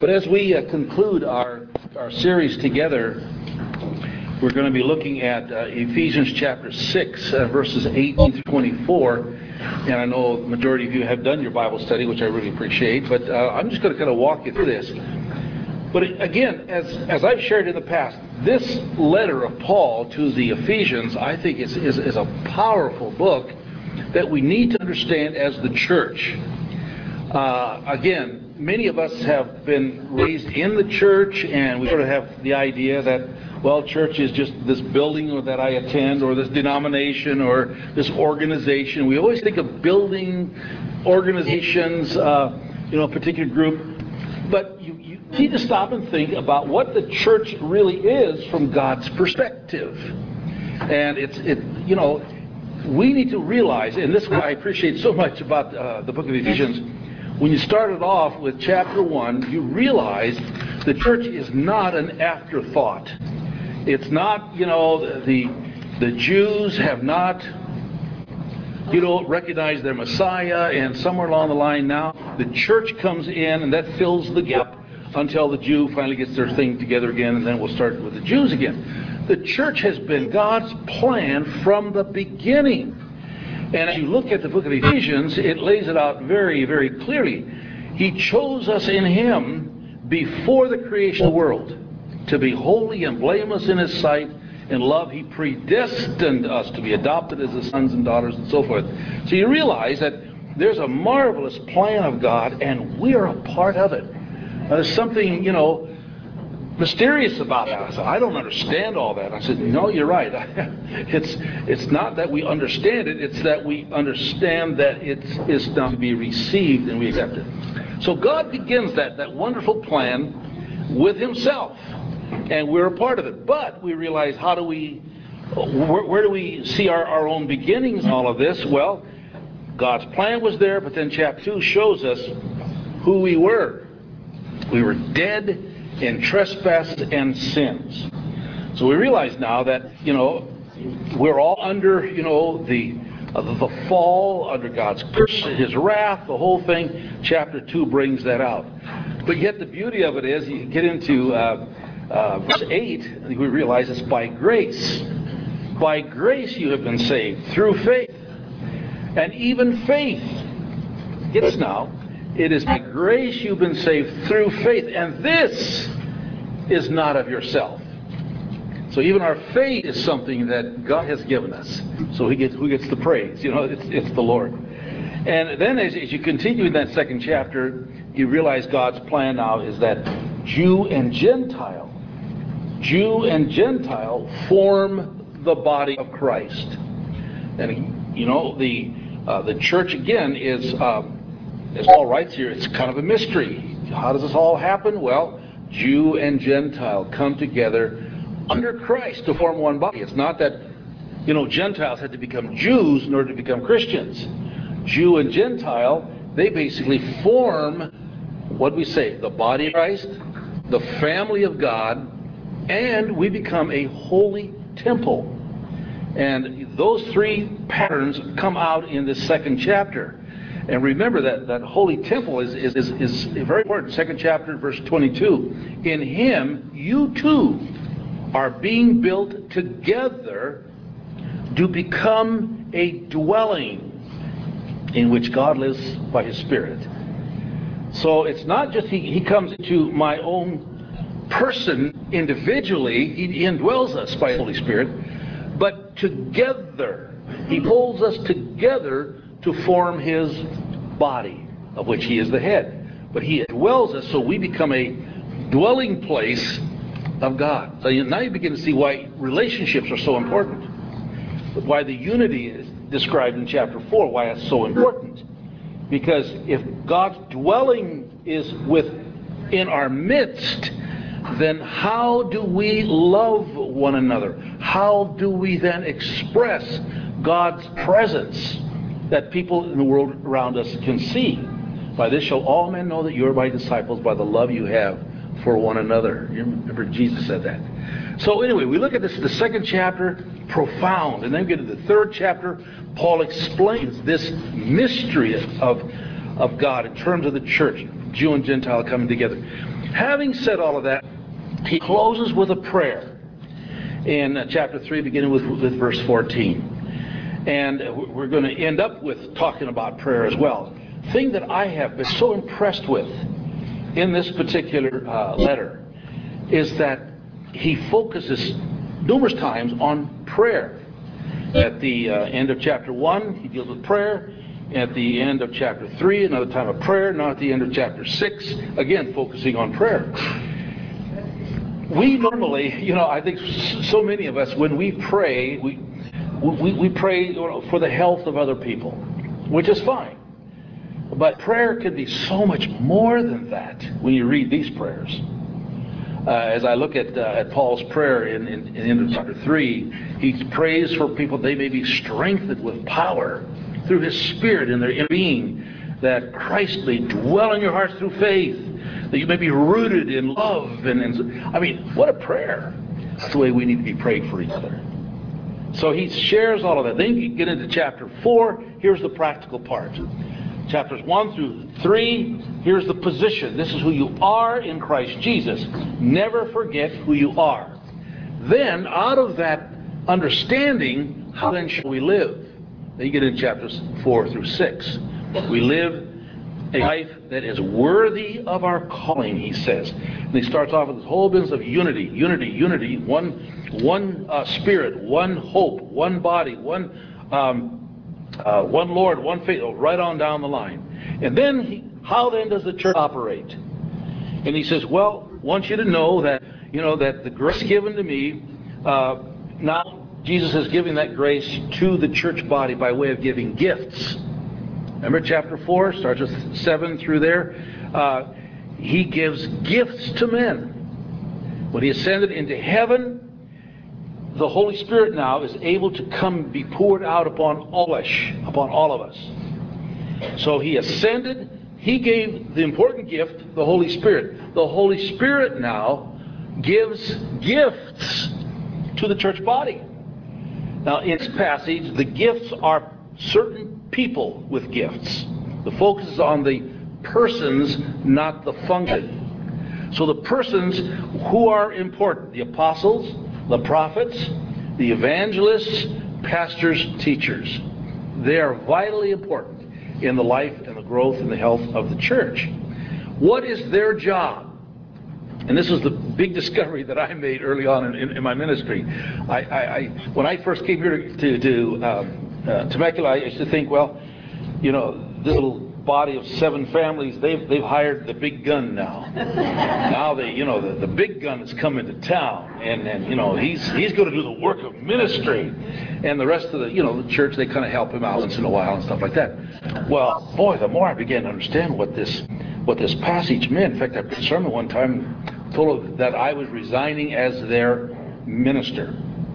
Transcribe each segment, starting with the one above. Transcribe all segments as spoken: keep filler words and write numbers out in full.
But as we uh, conclude our, our series together, we're going to be looking at uh, Ephesians chapter six, uh, verses eighteen through twenty-four. And I know the majority of you have done your Bible study, which I really appreciate, but uh, I'm just going to kind of walk you through this. But again, as, as I've shared in the past, this letter of Paul to the Ephesians, I think is, is, is a powerful book that we need to understand as the church. Uh, again, many of us have been raised in the church, and we sort of have the idea that, well, church is just this building that I attend, or this denomination, or this organization. We always think of building, organizations, uh, you know, a particular group. But you, you need to stop and think about what the church really is from God's perspective. And it's, it, you know, we need to realize, and this is what I appreciate so much about uh, the book of Ephesians. When you started off with chapter one, you realize the church is not an afterthought. It's not, you know, the the Jews have not, you know, recognized their Messiah, and somewhere along the line now, the church comes in, and that fills the gap until the Jew finally gets their thing together again, and then we'll start with the Jews again. The church has been God's plan from the beginning. And as you look at the book of Ephesians, it lays it out very, very clearly. He chose us in Him before the creation of the world to be holy and blameless in His sight. In love, He predestined us to be adopted as His sons and daughters and so forth. So you realize that there's a marvelous plan of God, and we are a part of it. Now, there's something, you know, mysterious about that. I said, I don't understand all that. I said, no, you're right. It's it's not that we understand it, it's that we understand that it is now to be received and we accept it. So God begins that, that wonderful plan with Himself, and we're a part of it. But we realize, how do we, where, where do we see our, our own beginnings in all of this? Well, God's plan was there, but then chapter two shows us who we were. We were dead in trespasses and sins. So we realize now that, you know, we're all under, you know, the uh, the fall, under God's curse, His wrath, the whole thing. Chapter two brings that out. But yet the beauty of it is, you get into uh, uh, verse eight, we realize it's by grace. By grace you have been saved through faith. And even faith, get this now, it is by grace you've been saved through faith, and this is not of yourself. So even our faith is something that God has given us. So He gets, who gets the praise? You know, it's, it's the Lord. And then as, as you continue in that second chapter, you realize God's plan now is that Jew and Gentile, Jew and Gentile form the body of Christ. And you know, the uh, the church again is. Um, As Paul writes here, it's kind of a mystery. How does this all happen? Well, Jew and Gentile come together under Christ to form one body. It's not that, you know, Gentiles had to become Jews in order to become Christians. Jew and Gentile, they basically form, what do we say, the body of Christ, the family of God, and we become a holy temple. And those three patterns come out in this second chapter. And remember that, that holy temple is, is, is, is very important. Second chapter, verse twenty-two. In Him, you too are being built together to become a dwelling in which God lives by His Spirit. So it's not just He, he comes into my own person individually. He indwells us by the Holy Spirit. But together, He pulls us together to form His body, of which He is the head. But He dwells us, so we become a dwelling place of God. So you, now you begin to see why relationships are so important. But why the unity is described in chapter four, why it's so important. Because if God's dwelling is within our midst, then how do we love one another? How do we then express God's presence that people in the world around us can see? By this shall all men know that you are my disciples, by the love you have for one another. You remember Jesus said that. So anyway, we look at this, the second chapter, profound. And then we get to the third chapter. Paul explains this mystery of, of God in terms of the church, Jew and Gentile coming together. Having said all of that, he closes with a prayer in uh, chapter three, beginning with, with verse fourteen. And we're going to end up with talking about prayer as well. The thing that I have been so impressed with in this particular uh, letter is that he focuses numerous times on prayer. At the uh, end of chapter one, he deals with prayer. At the end of chapter three, another time of prayer. Now at the end of chapter six, again focusing on prayer. We normally, you know, I think so many of us, when we pray, we we, we pray you know, for the health of other people, which is fine. But prayer can be so much more than that when you read these prayers. Uh, as I look at uh, at Paul's prayer in, in, in the end of chapter three, he prays for people they may be strengthened with power through his Spirit in their inner being, that Christ may dwell in your hearts through faith, that you may be rooted in love. And, and I mean, what a prayer. That's the way we need to be praying for each other. So he shares all of that. Then you get into chapter four. Here's the practical part. Chapters one through three, here's the position. This is who you are in Christ Jesus. Never forget who you are. Then, out of that understanding, how then shall we live? Then you get into chapters four through six. We live a life that is worthy of our calling, he says. And he starts off with this whole business of unity, unity, unity, one, one uh, spirit, one hope, one body, one, um, uh, one Lord, one faith, right on down the line. And then, he, how then does the church operate? And he says, well, I want you to know that, you know, that the grace given to me, uh, now Jesus is giving that grace to the church body by way of giving gifts. Remember chapter four, starts with seven through there. Uh, he gives gifts to men. When he ascended into heaven, the Holy Spirit now is able to come be poured out upon all flesh, upon all of us. So he ascended, he gave the important gift, the Holy Spirit. The Holy Spirit now gives gifts to the church body. Now in this passage, the gifts are certain people with gifts. The focus is on the persons, not the function. So the persons who are important, the apostles, the prophets, the evangelists, pastors, teachers. They are vitally important in the life and the growth and the health of the church. What is their job? And this was the big discovery that I made early on in, in, in my ministry. I, I, I, when I first came here to, to, to um, uh, Temecula, I used to think, well, you know, this little body of seven families, they've they've hired the big gun now. Now they, you know, the, the big gun is coming to town, and and you know he's he's going to do the work of ministry, and the rest of the you know the church, they kind of help him out once in a while and stuff like that. Well, boy, the more I began to understand what this what this passage meant. In fact, I preached a sermon one time, told them that I was resigning as their minister.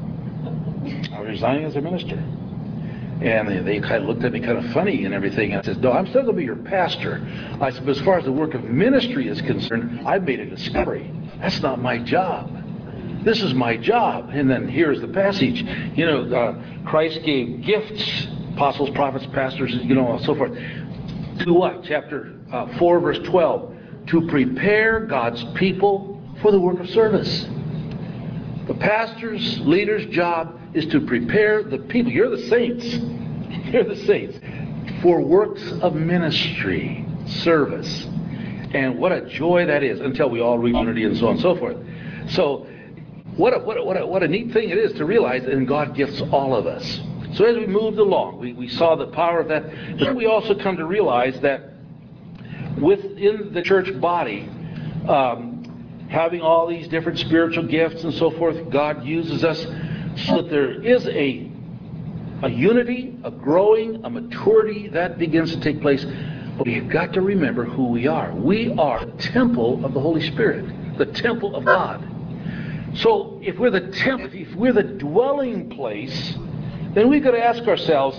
I was resigning as their minister. And they, they kind of looked at me kind of funny and everything. And I said, no, I'm still going to be your pastor. I said, but as far as the work of ministry is concerned, I've made a discovery. That's not my job. This is my job. And then here's the passage. You know, uh, Christ gave gifts, apostles, prophets, pastors, you know, and so forth. To what? Chapter uh, four, verse twelve. To prepare God's people for the work of service. The pastor's, leader's job is to prepare the people. You're the saints. You're the saints. For works of ministry, service. And what a joy that is, until we all reach unity and so on and so forth. So, what a, what a, what a, what a neat thing it is to realize that God gifts all of us. So as we moved along, we, we saw the power of that. But then we also come to realize that within the church body, um, having all these different spiritual gifts and so forth, God uses us so that there is a, a unity, a growing, a maturity that begins to take place. But we've got to remember who we are. We are the temple of the Holy Spirit, the temple of God. So if we're the temple, if we're the dwelling place, then we've got to ask ourselves,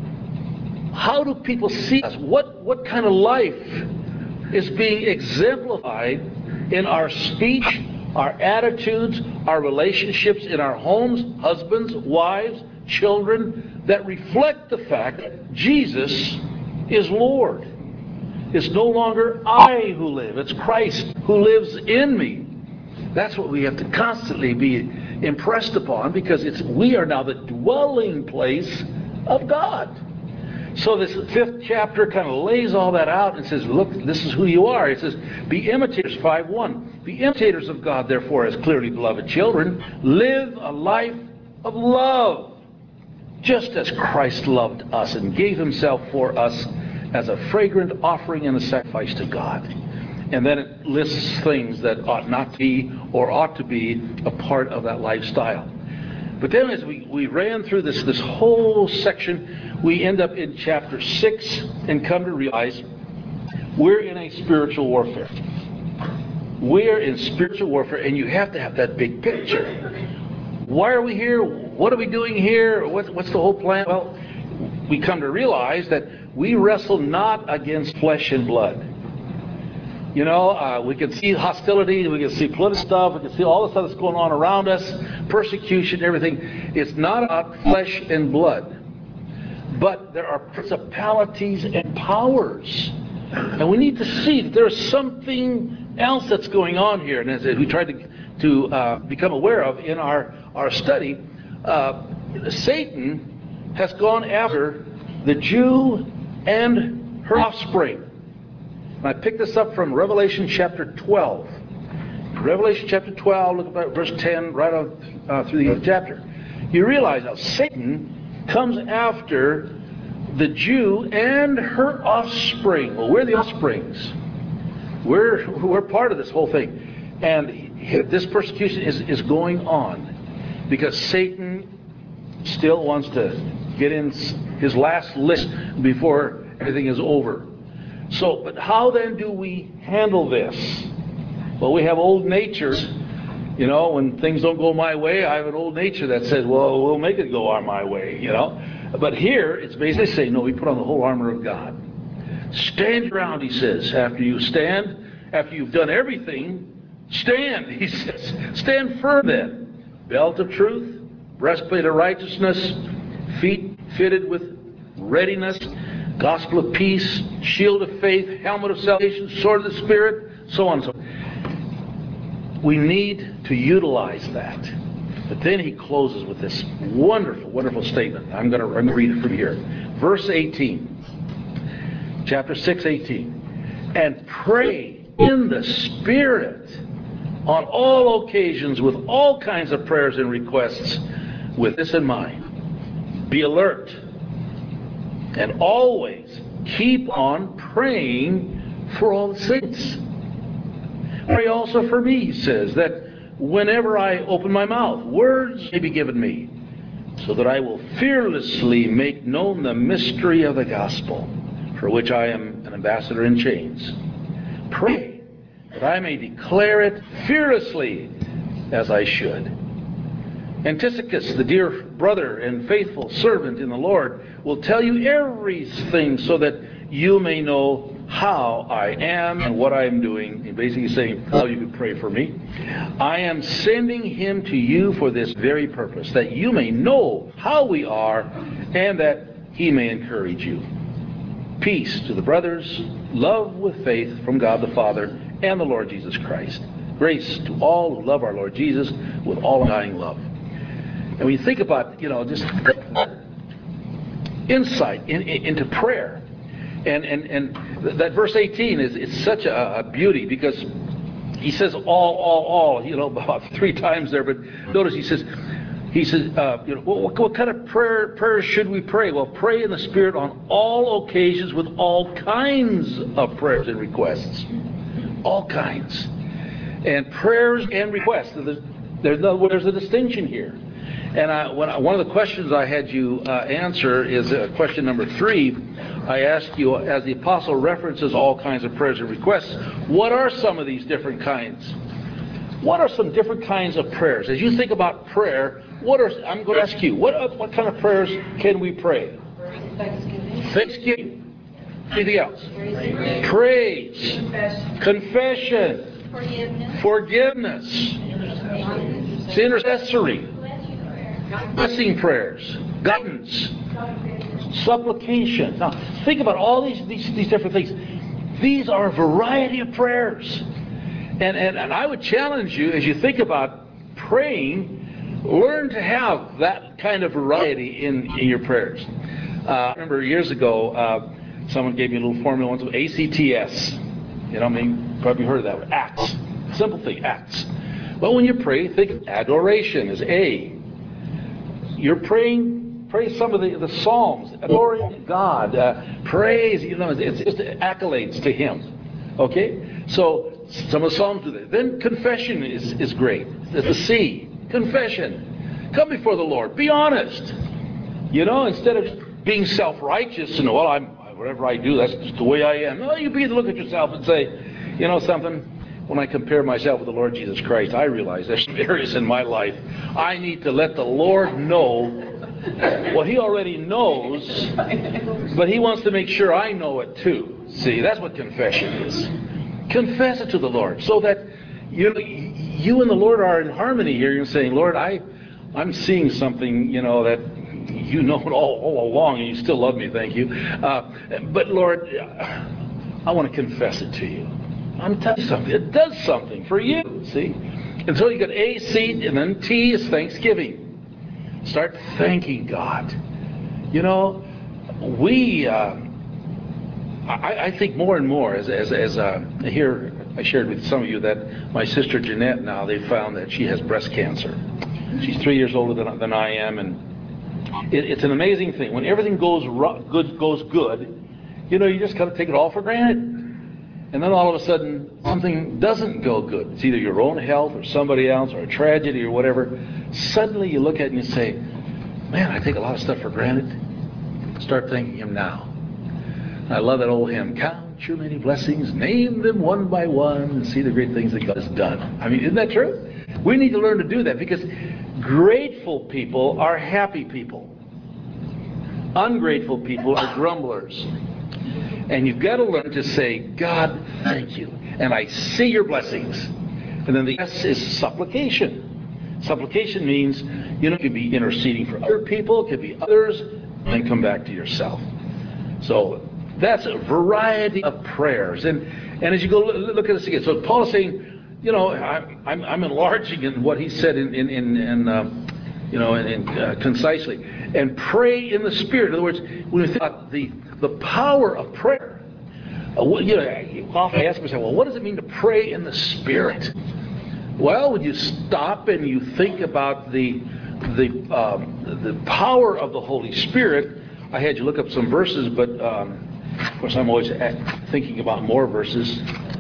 how do people see us? What, what kind of life is being exemplified in our speech, our attitudes, our relationships in our homes, husbands, wives, children, that reflect the fact that Jesus is Lord? It's no longer I who live. It's Christ who lives in me. That's what we have to constantly be impressed upon, because it's we are now the dwelling place of God. So this fifth chapter kind of lays all that out and says, look, this is who you are. It says, be imitators, five one. Be imitators of God, therefore, as clearly beloved children. Live a life of love, just as Christ loved us and gave himself for us as a fragrant offering and a sacrifice to God. And then it lists things that ought not to be or ought to be a part of that lifestyle. But then as we, we ran through this, this whole section, we end up in chapter six and come to realize we're in a spiritual warfare. We're in spiritual warfare, and you have to have that big picture. Why are we here? What are we doing here? What, what's the whole plan? Well, we come to realize that we wrestle not against flesh and blood. You know, uh, we can see hostility, we can see political stuff, we can see all the stuff that's going on around us, persecution, everything. It's not about flesh and blood. But there are principalities and powers. And we need to see that there's something else that's going on here. And as we tried to, to uh, become aware of in our, our study, uh, Satan has gone after the Jew and her offspring. And I picked this up from Revelation chapter twelve. Revelation chapter twelve, look at verse ten, right on uh, through the chapter. You realize now Satan comes after the Jew and her offspring. Well, we're the offsprings. We're, we're part of this whole thing. And this persecution is, is going on because Satan still wants to get in his last list before everything is over. So, but how then do we handle this? Well, we have old natures. You know, when things don't go my way, I have an old nature that says, well, we'll make it go on my way, you know. But here, it's basically saying, no, we put on the whole armor of God. Stand around, he says. After you stand, after you've done everything, stand, he says. Stand firm then. Belt of truth, breastplate of righteousness, feet fitted with readiness, gospel of peace, shield of faith, helmet of salvation, sword of the Spirit, so on and so on. We need to utilize that. But then he closes with this wonderful, wonderful statement. I'm going to, I'm going to read it from here. Verse eighteen. Chapter six, eighteen. And pray in the Spirit on all occasions with all kinds of prayers and requests, with this in mind. Be alert. And always keep on praying for all the saints. Pray also for me, he says, that whenever I open my mouth, words may be given me, so that I will fearlessly make known the mystery of the gospel, for which I am an ambassador in chains. Pray that I may declare it fearlessly as I should. And Tychicus, the dear brother and faithful servant in the Lord, will tell you everything so that you may know how I am and what I am doing. He's basically saying how you can pray for me. I am sending him to you for this very purpose, that you may know how we are and that he may encourage you. Peace to the brothers, love with faith from God the Father and the Lord Jesus Christ. Grace to all who love our Lord Jesus with all undying love. And when you think about, you know, just insight in, in, into prayer, and, and, and that verse eighteen is it's such a, a beauty, because he says all, all, all, you know, about three times there. But notice he says, he says, uh, you know, what, what kind of prayer prayers should we pray? Well, pray in the Spirit on all occasions with all kinds of prayers and requests, all kinds, and prayers and requests. There's, there's, no, there's a distinction here. And I, when I, one of the questions I had you uh, answer is uh, question number three. I asked you, as the apostle references all kinds of prayers and requests, what are some of these different kinds? What are some different kinds of prayers? As you think about prayer, what are, I'm going to ask you, what, what kind of prayers can we pray? Thanksgiving. Thanksgiving. Anything else? Praise. Praise. Confession. Confession. Forgiveness. Forgiveness. It's intercessory. Blessing prayers, guidance, supplication. Now, think about all these, these, these different things. These are a variety of prayers. And, and, and I would challenge you, as you think about praying, learn to have that kind of variety in, in your prayers. Uh, I remember years ago, uh, someone gave me a little formula once of A C T S. You know, I mean, probably heard of that. Acts. Simple thing, acts. Well, when you pray, think of adoration as A. You're praying, pray some of the, the Psalms, adoring God, uh, praise, you know, it's just accolades to Him. Okay? So, some of the Psalms do that. Then confession is, is great. It's the C. Confession. Come before the Lord. Be honest. You know, instead of being self-righteous and, well, I'm, whatever I do, that's just the way I am. No, you begin to look at yourself and say, you know something? When I compare myself with the Lord Jesus Christ, I realize there's some areas in my life I need to let the Lord know what He already knows, but He wants to make sure I know it too. See, that's what confession is. Confess it to the Lord so that you, you and the Lord are in harmony here. You're saying, Lord, I, I'm seeing something, you know, that you know it all, all along, and you still love me, thank you. Uh, but Lord, I want to confess it to you. I'm telling you something. It does something for you, see? And so you got A, C, and then T is thanksgiving. Start thanking God. You know, we, uh, I, I think more and more, as, as, as uh, here I shared with some of you that my sister Jeanette now, they found that she has breast cancer. She's three years older than, than I am, and it, it's an amazing thing. When everything goes ru- good, goes good, you know, you just kind of take it all for granted. And then all of a sudden, something doesn't go good. It's either your own health or somebody else or a tragedy or whatever. Suddenly you look at it and you say, man, I take a lot of stuff for granted. Start thanking Him now. I love that old hymn, count your many blessings, name them one by one, and see the great things that God has done. I mean, isn't that true? We need to learn to do that, because grateful people are happy people. Ungrateful people are grumblers. And you've got to learn to say, God, thank you. And I see your blessings. And then the S is supplication. Supplication means, you know, it could be interceding for other people, it could be others, and then come back to yourself. So that's a variety of prayers. And and as you go look at this again, so Paul is saying, you know, I'm I'm, I'm enlarging in what he said in in in, in uh, you know, in, in uh, concisely, and pray in the Spirit. In other words, when we think about the the power of prayer, uh, you know, I often ask myself, well, what does it mean to pray in the Spirit? Well, when you stop and you think about the the um, the power of the Holy Spirit, I had you look up some verses, but um, of course I'm always thinking about more verses,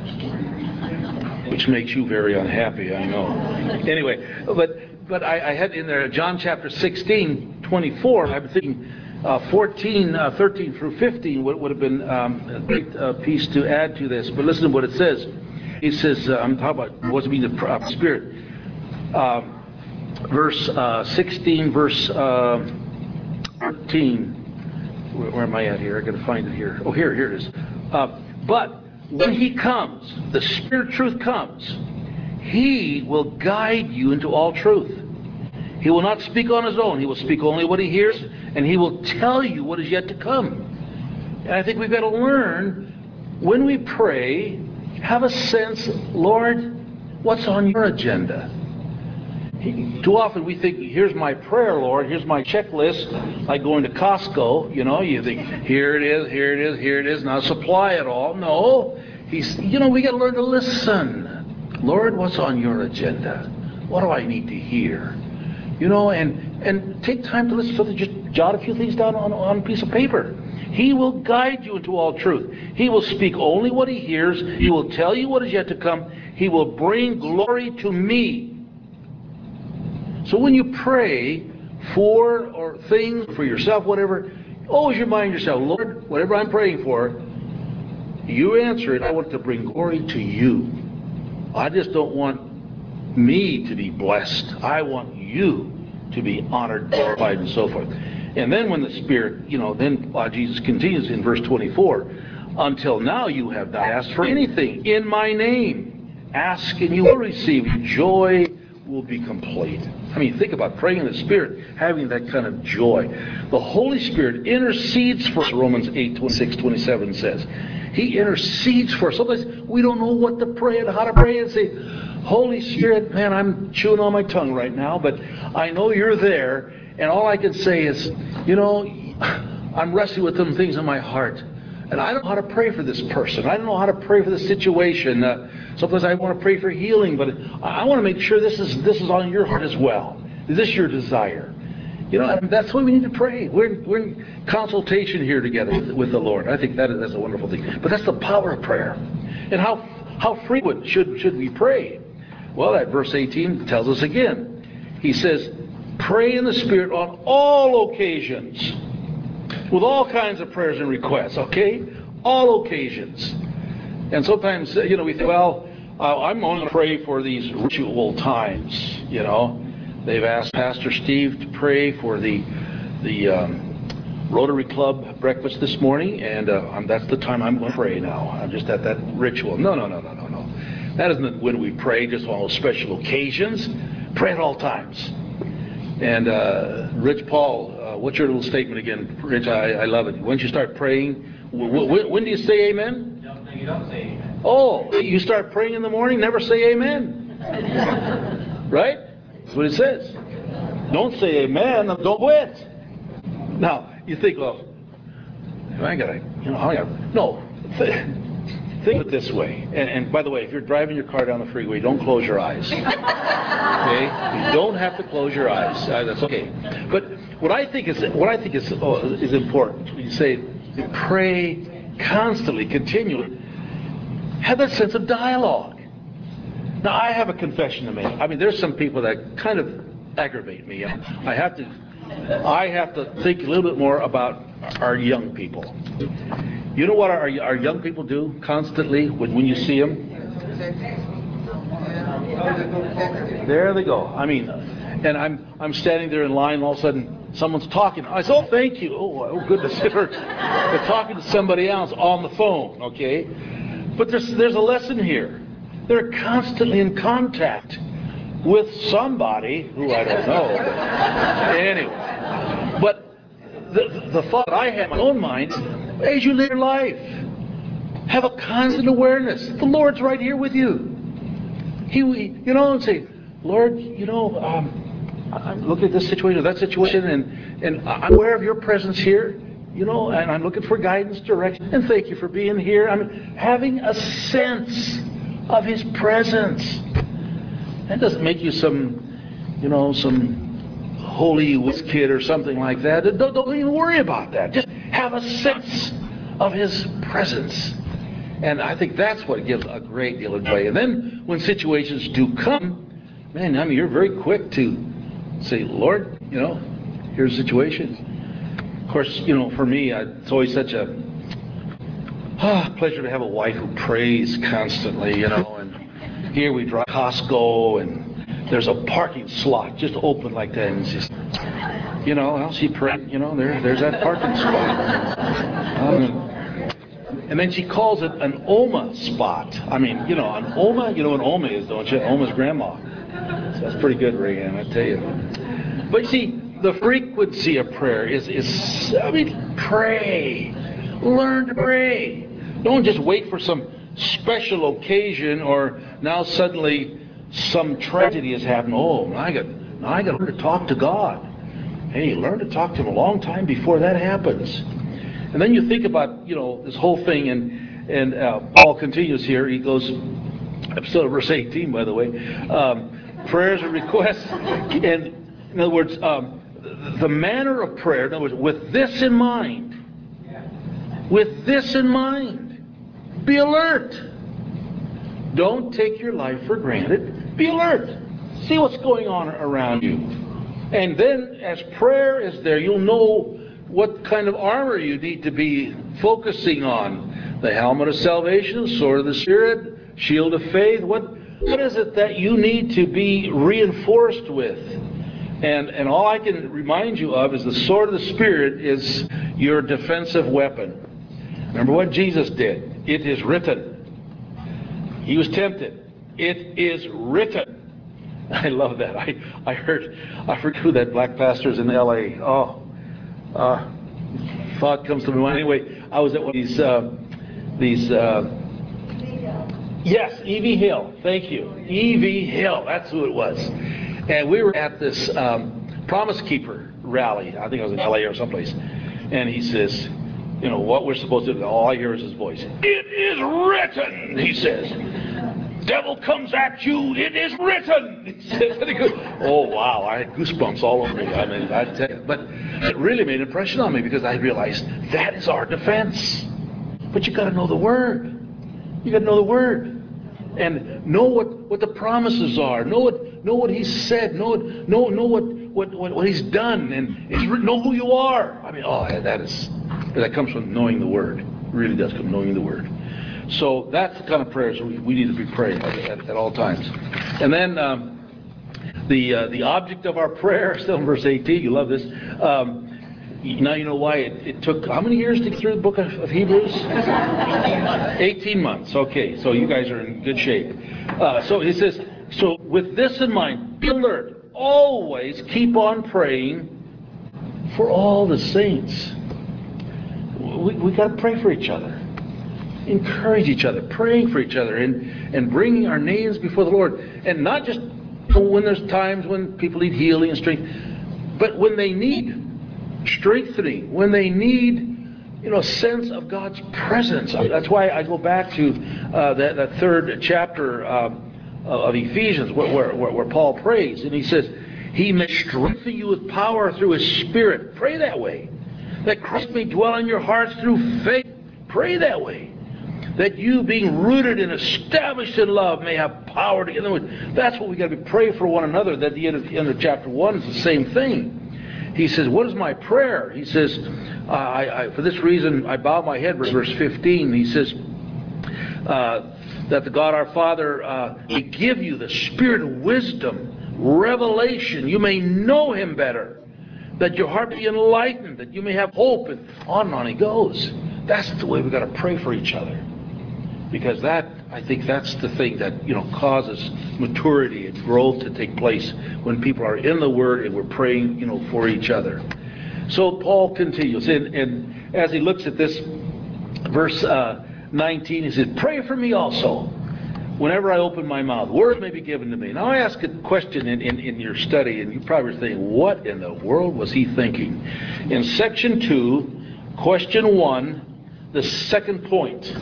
which makes you very unhappy, I know. Anyway, but but I, I had in there John chapter sixteen, twenty-four. I've been thinking uh, fourteen, uh, thirteen through fifteen would, would have been um, a great uh, piece to add to this. But listen to what it says. He says, uh, I'm talking about what's mean the uh, Spirit. Uh, verse uh, sixteen, verse uh, thirteen. Where, where am I at here? I got to find it here. Oh, here, here it is. Uh, but when He comes, the Spirit of truth comes, He will guide you into all truth. He will not speak on His own. He will speak only what He hears, and He will tell you what is yet to come. And I think we've got to learn, when we pray, have a sense, Lord, what's on your agenda? He, too often we think, here's my prayer, Lord, here's my checklist, like going to Costco, you know, you think, here it is, here it is, here it is, now supply it all. No, he's, you know, we got to learn to listen. Lord, what's on your agenda? What do I need to hear? You know, and, and take time to listen, so that just jot a few things down on, on a piece of paper. He will guide you into all truth. He will speak only what He hears. He will tell you what is yet to come. He will bring glory to me. So when you pray for or things, for yourself, whatever, always remind yourself, Lord, whatever I'm praying for, you answer it. I want to bring glory to you. I just don't want me to be blessed. I want you to be honored, glorified, and so forth. And then when the Spirit, you know, then uh, Jesus continues in verse twenty-four, until now you have not asked for anything in my name. Ask and you will receive. Joy will be complete. I mean, think about praying in the Spirit, having that kind of joy. The Holy Spirit intercedes for us, Romans eight, twenty-six, twenty-seven says. He intercedes for us. Sometimes we don't know what to pray and how to pray and say, Holy Spirit, man, I'm chewing on my tongue right now, but I know you're there, and all I can say is, you know, I'm wrestling with some things in my heart, and I don't know how to pray for this person. I don't know how to pray for the situation. Uh, sometimes I want to pray for healing, but I want to make sure this is this is on your heart as well. Is this your desire? You know, and that's why we need to pray. We're, we're in consultation here together with, with the Lord. I think that is, that's a wonderful thing. But that's the power of prayer. And how how frequent should should we pray? Well, that verse eighteen tells us again. He says, pray in the Spirit on all occasions, with all kinds of prayers and requests, okay? All occasions. And sometimes, you know, we think, well, uh, I'm only going to pray for these ritual times, you know. They've asked Pastor Steve to pray for the the um, Rotary Club breakfast this morning, and uh, um, that's the time I'm going to pray now. I'm just at that ritual. No, no, no, no, no, no. That isn't when we pray, just on those special occasions. Pray at all times. And uh, Rich Paul, uh, what's your little statement again? Rich, I, I love it. Once you start praying, w- w- when do you say amen? No, you don't say amen. Oh, you start praying in the morning, never say amen. Right? That's what it says. Don't say amen, don't quit. Now, you think, well, I gotta, you know, I gotta, no. Think of it this way. And, and by the way, if you're driving your car down the freeway, don't close your eyes. Okay? You don't have to close your eyes. Uh, that's okay. But what I think is what I think is oh, is important. You say, you pray constantly, continually. Have that sense of dialogue. Now, I have a confession to make. I mean, there's some people that kind of aggravate me. I have to, I have to think a little bit more about our young people. You know what our, our young people do constantly when, when you see them? There they go. I mean, and I'm I'm standing there in line, and all of a sudden someone's talking. I say, oh, thank you. Oh, oh goodness. They're, they're talking to somebody else on the phone, okay? But there's, there's a lesson here. They're constantly in contact with somebody who I don't know. Anyway. But the, the thought I have in my own mind, as you live your life, have a constant awareness. The Lord's right here with you. He, you know, and say, Lord, you know, um, I'm looking at this situation or that situation, and, and I'm aware of your presence here, you know, and I'm looking for guidance, direction, and thank you for being here. I'm having a sense of His presence. That doesn't make you some, you know, some holy whiz kid or something like that. Don't, don't even worry about that. Just have a sense of His presence. And I think that's what gives a great deal of joy. And then when situations do come, man, I mean, you're very quick to say, Lord, you know, here's the situation. Of course, you know, for me, it's always such a ah, pleasure to have a wife who prays constantly, you know. And here we drive Costco, and there's a parking slot just open like that. And she's, you know, well, she prayed, you know, there, there's that parking spot. Um, And then she calls it an Oma spot. I mean, you know, an Oma, you know what Oma is, don't you? Oma's grandma. So that's pretty good, Regan, I tell you. But you see, the frequency of prayer is, is, I mean, pray. Learn to pray. Don't just wait for some special occasion or now suddenly some tragedy has happened. Oh, now I got, now I got to learn to talk to God. Hey, learn to talk to Him a long time before that happens. And then you think about, you know, this whole thing, and and uh, Paul continues here. He goes, I'm still at verse eighteen, by the way. Um, prayers and requests, and in other words, um, the manner of prayer. In other words, with this in mind, with this in mind, be alert. Don't take your life for granted. Be alert. See what's going on around you, and then as prayer is there, you'll know what kind of armor you need to be focusing on. The helmet of salvation, sword of the Spirit, shield of faith. What, what is it that you need to be reinforced with? And, and all I can remind you of is the sword of the Spirit is your defensive weapon. Remember what Jesus did. It is written. He was tempted. It is written. I love that. I, I heard, I forget who that black pastor is in L A. Oh, Uh, thought comes to my mind. Anyway, I was at one of these uh, these. Uh, yes, Evie Hill. Thank you, Evie Hill. That's who it was. And we were at this um, Promise Keeper rally. I think it was in L A or someplace. And he says, you know, what we're supposed to do. All I hear is his voice. It is written, he says. Devil comes at you, it is written. He says, oh, wow, I had goosebumps all over me. I mean, I tell you. But it really made an impression on me because I realized that is our defense. But you got to know the Word. You got to know the Word. And know what, what the promises are. Know what know what He's said. Know what, know, know what, what, what, what He's done. And it's, know who you are. I mean, oh, that is that comes from knowing the Word. It really does come from knowing the Word. So that's the kind of prayers we, we need to be praying at, at, at all times. And then um, the uh, the object of our prayer, still in verse eighteen, you love this. Um, now you know why it, it took, how many years to get through the book of, of Hebrews? eighteen months, okay, so you guys are in good shape. Uh, so he says, so with this in mind, be alert, always keep on praying for all the saints. We, we got to pray for each other. Encourage each other, praying for each other, and, and bringing our names before the Lord. And not just when there's times when people need healing and strength, but when they need strengthening, when they need, you know, a sense of God's presence. That's why I go back to uh, that, that third chapter um, of Ephesians where, where, where Paul prays, and he says, He may strengthen you with power through His Spirit. Pray that way. That Christ may dwell in your hearts through faith. Pray that way. That you, being rooted and established in love, may have power to get them. That's what we got to be praying for one another. That the end of, the end of chapter one is the same thing. He says, what is my prayer? He says, I, I, for this reason I bow my head, verse fifteen. He says, uh, that the God our Father uh, may give you the spirit of wisdom, revelation, you may know Him better, that your heart be enlightened, that you may have hope, and on and on he goes. That's the way we've got to pray for each other. Because that, I think that's the thing that, you know, causes maturity and growth to take place when people are in the Word and we're praying, you know, for each other. So Paul continues, and, and as he looks at this, verse uh, nineteen, he said, pray for me also, whenever I open my mouth. Words may be given to me. Now I ask a question in, in, in your study, and you probably think, what in the world was he thinking? In section two, question one, the second point.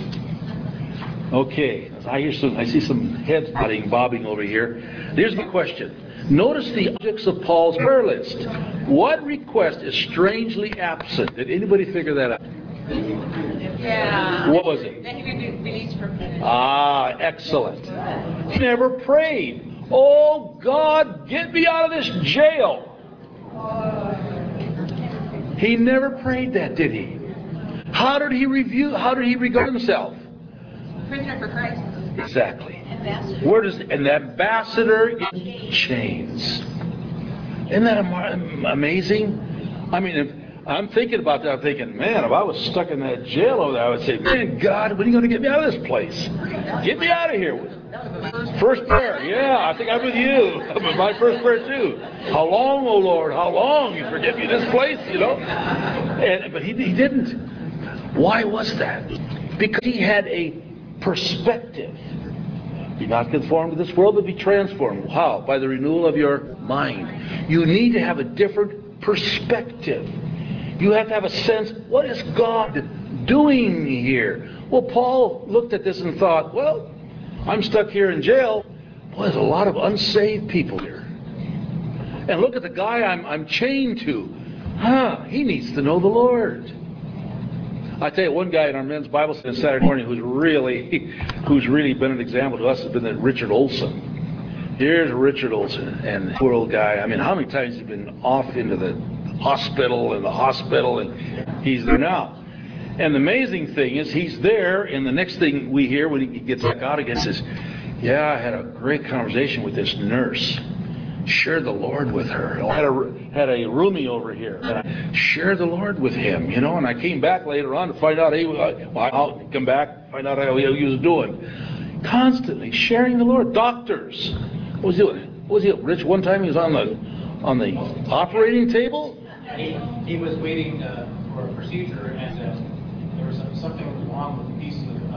Okay, I hear some. I see some heads nodding, bobbing over here. Here's the question. Notice the objects of Paul's prayer list. What request is strangely absent? Did anybody figure that out? Yeah. What was it? That he would be released from prison. Ah, excellent. He never prayed, oh God, get me out of this jail. He never prayed that, did he? How did he review? How did he regard himself? Prisoner for Christ. Exactly. Ambassador. Where does an ambassador in chains? Isn't that am- amazing? I mean, if I'm thinking about that, I'm thinking, man, if I was stuck in that jail over there, I would say, man, God, when are you going to get me out of this place? Get me out of here. First prayer, yeah, I think I'm with you. My first prayer too. How long, oh Lord, how long? You forget me this place, you know? And, but he, he didn't. Why was that? Because he had a perspective. Be not conformed to this world, but be transformed. How? By the renewal of your mind. You need to have a different perspective. You have to have a sense, what is God doing here? Well, Paul looked at this and thought, well, I'm stuck here in jail. Boy, there's a lot of unsaved people here. And look at the guy I'm, I'm chained to. Huh, he needs to know the Lord. I tell you, one guy in our men's Bible study on Saturday morning who's really, who's really been an example to us has been that Richard Olson. Here's Richard Olson, and poor old guy. I mean, how many times has he been off into the hospital and the hospital, and he's there now. And the amazing thing is, he's there, and the next thing we hear when he gets back out again says, "Yeah, I had a great conversation with this nurse. Shared the Lord with her. I had a, had a roomie over here, and I shared the Lord with him, you know, and I came back later on to find out, he, well, I'll come back, find out how he was doing. Constantly sharing the Lord. Doctors. What was he doing? What was he, Rich, one time he was on the, on the operating table? He, he was waiting uh, for a procedure, and uh, there was something wrong with the piece of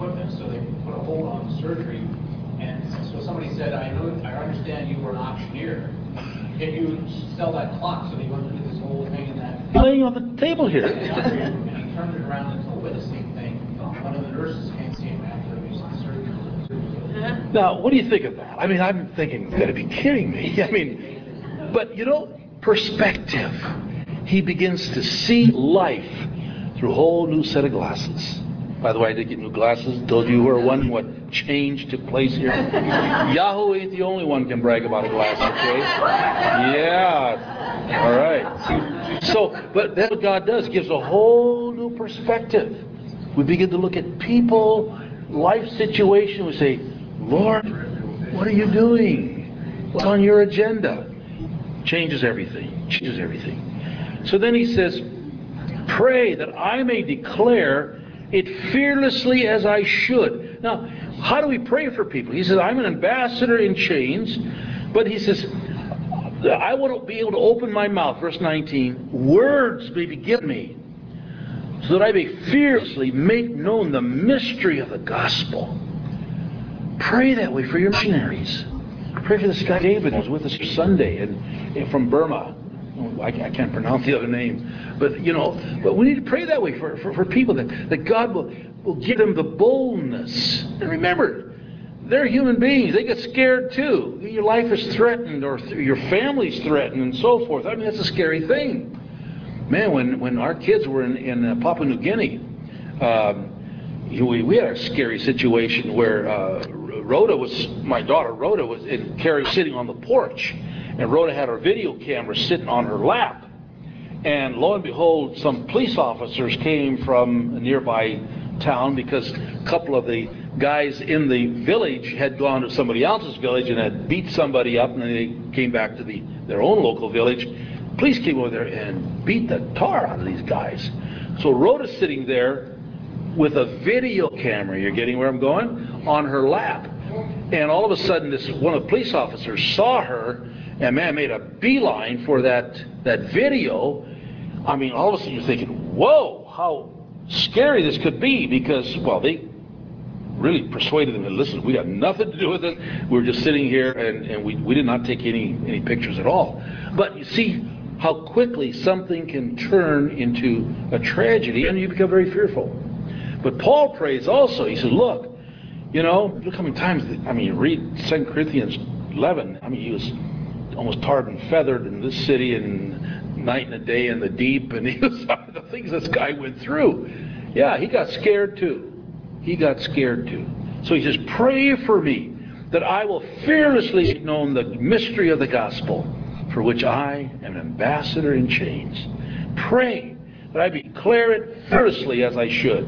equipment, so they put a hold on the surgery. And so somebody said, I know, I understand you were an auctioneer. Can you sell that clock? So they went through this whole thing and that. Laying on the table here. And he turned it around and told the same thing. One of the nurses came to see him after the surgery. Now, what do you think of that? I mean, I'm thinking, you gotta be kidding me. I mean, but you know, perspective. He begins to see life through a whole new set of glasses. By the way, I did get new glasses. Told you who were wondering what change took place here. Yahoo ain't the only one can brag about a glass, okay? Yeah. All right. So, but that's what God does. Gives a whole new perspective. We begin to look at people, life situation. We say, Lord, what are you doing? What's on your agenda? Changes everything. Changes everything. So then he says, pray that I may declare it fearlessly as I should. Now, how do we pray for people? He says, I'm an ambassador in chains, but he says, I want to be able to open my mouth, verse nineteen, words may be given me, so that I may fearlessly make known the mystery of the gospel. Pray that way for your missionaries. Pray for this guy David who was with us Sunday and, and from Burma. I, I can't pronounce the other name, but you know, but we need to pray that way for, for, for people, that, that God will, will give them the boldness. And remember, they're human beings. They get scared too. Your life is threatened, or th- your family's threatened, and so forth. I mean, that's a scary thing. Man, when, when our kids were in, in uh, Papua New Guinea, um, we, we had a scary situation where uh, Rhoda was, my daughter Rhoda was in, Carrie sitting on the porch. And Rhoda had her video camera sitting on her lap. And lo and behold, some police officers came from a nearby town because a couple of the guys in the village had gone to somebody else's village and had beat somebody up, and then they came back to the, their own local village. Police came over there and beat the tar out of these guys. So Rhoda's sitting there with a video camera, you're getting where I'm going, on her lap. And all of a sudden, this one of the police officers saw her, and man, made a beeline for that, that video. I mean, all of a sudden you're thinking, whoa, how scary this could be, because, well, they really persuaded them to listen. We got nothing to do with it. We were just sitting here, and, and we, we did not take any, any pictures at all. But you see how quickly something can turn into a tragedy, and you become very fearful. But Paul prays also. He says, look, you know, look how many times, I mean, you read Second Corinthians eleven. I mean, he was almost tarred and feathered in this city, and night and a day in the deep, and he was the things this guy went through. Yeah, he got scared too. He got scared too. So he says, pray for me that I will fearlessly make known the mystery of the gospel, for which I am an ambassador in chains. Pray that I declare it fearlessly as I should.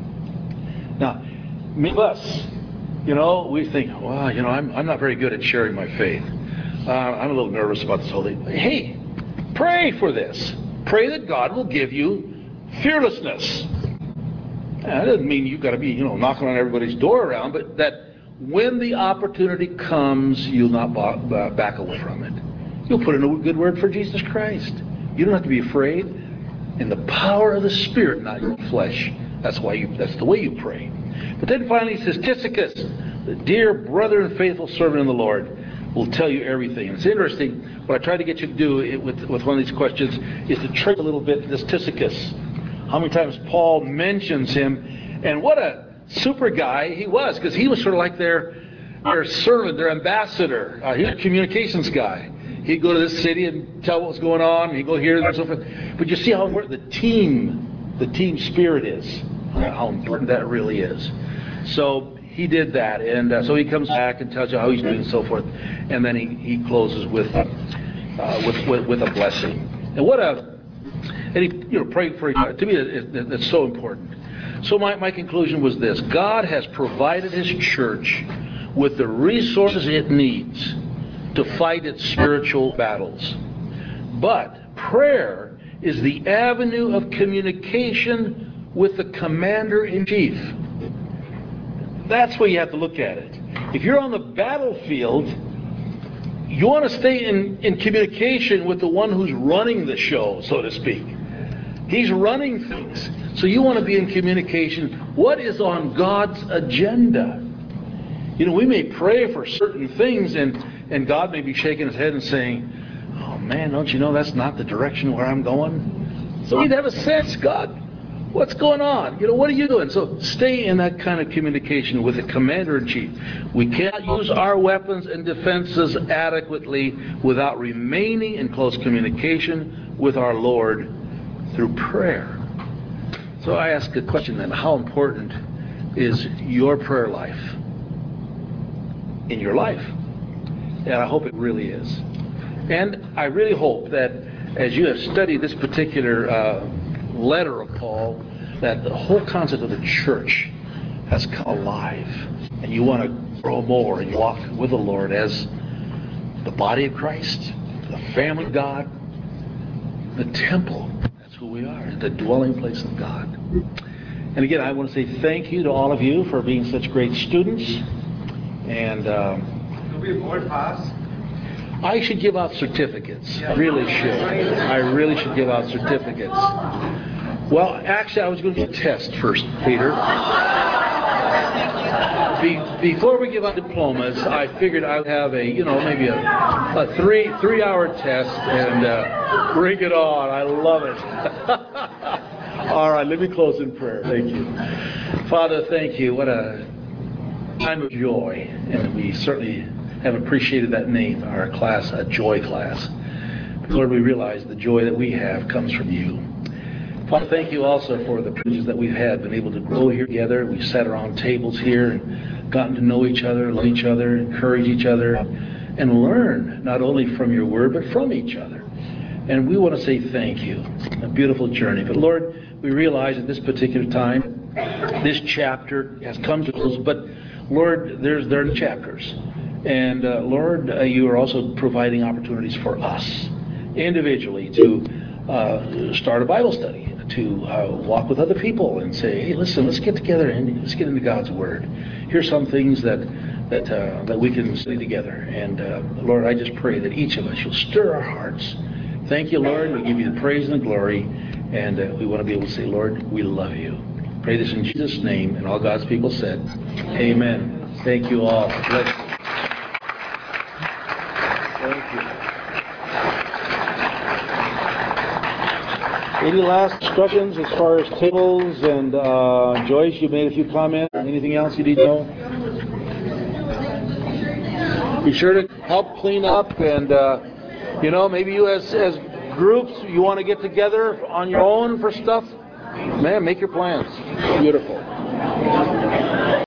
Now, many of us, you know, we think, well, you know, I'm, I'm not very good at sharing my faith. Uh, I'm a little nervous about this whole thing. Hey, pray for this. Pray that God will give you fearlessness. That doesn't mean you've got to be, you know, knocking on everybody's door around, but that when the opportunity comes, you'll not back away from it. You'll put in a good word for Jesus Christ. You don't have to be afraid. In the power of the Spirit, not your flesh. That's why you. That's the way you pray. But then finally he says, Tychicus, the dear brother and faithful servant in the Lord, will tell you everything. And it's interesting, what I try to get you to do it with, with one of these questions is to trick a little bit this Tychicus. How many times Paul mentions him, and what a super guy he was, because he was sort of like their, their servant, their ambassador. Uh, he was a communications guy. He'd go to this city and tell what was going on, he'd go here and so forth. But you see how important the team, the team spirit is, how important that really is. So he did that, and uh, so he comes back and tells you how he's doing and so forth, and then he, he closes with, uh, with, with with a blessing. And what a, and he, you know, praying for, to me, it, it, it's so important. So my, my conclusion was this: God has provided his church with the resources it needs to fight its spiritual battles. But prayer is the avenue of communication with the commander-in-chief. That's where you have to look at it. If you're on the battlefield, you want to stay in, in communication with the one who's running the show, so to speak. He's running things. So you want to be in communication. What is on God's agenda? You know, we may pray for certain things, and, and God may be shaking his head and saying, oh man, don't you know that's not the direction where I'm going? So we'd have a sense, God, what's going on? You know, what are you doing? So stay in that kind of communication with the commander-in-chief. We can't use our weapons and defenses adequately without remaining in close communication with our Lord through prayer. So I ask a question then, how important is your prayer life in your life? And I hope it really is. And I really hope that as you have studied this particular uh, letter of Paul, that the whole concept of the church has come alive, and you want to grow more and walk with the Lord as the body of Christ, the family of God, the temple. That's who we are, the dwelling place of God. And again, I want to say thank you to all of you for being such great students. And um, Will we board pass? I should give out certificates. I really should. I really should give out certificates. Well, actually, I was going to do a test first, Peter. Be, before we give out diplomas, I figured I'd have a, you know, maybe a, a three three hour test and uh, bring it on. I love it. All right, let me close in prayer. Thank you, Father. Thank you. What a time of joy, and we certainly have appreciated that name, our class, a joy class. Lord, we realize the joy that we have comes from you. Father, thank you also for the privileges that we've had, been able to grow here together. We've sat around tables here and gotten to know each other, love each other, encourage each other, and learn not only from your word, but from each other. And we want to say thank you. A beautiful journey. But Lord, we realize at this particular time, this chapter has come to us, but Lord, there's there are chapters. And uh, Lord, uh, you are also providing opportunities for us individually to uh, start a Bible study, to uh, walk with other people and say, hey, listen, let's get together and let's get into God's Word. Here's some things that that uh, that we can study together. And uh, Lord, I just pray that each of us, you'll stir our hearts. Thank you, Lord. We give you the praise and the glory. And uh, we want to be able to say, Lord, we love you. Pray this in Jesus' name. And all God's people said, amen. Thank you all. Bless you. Thank you. Any last instructions as far as tables? And uh, Joyce, you made a few comments. Anything else you need to know? Be sure to help clean up, and uh, you know, maybe you as as groups, you want to get together on your own for stuff. Man, make your plans. Beautiful.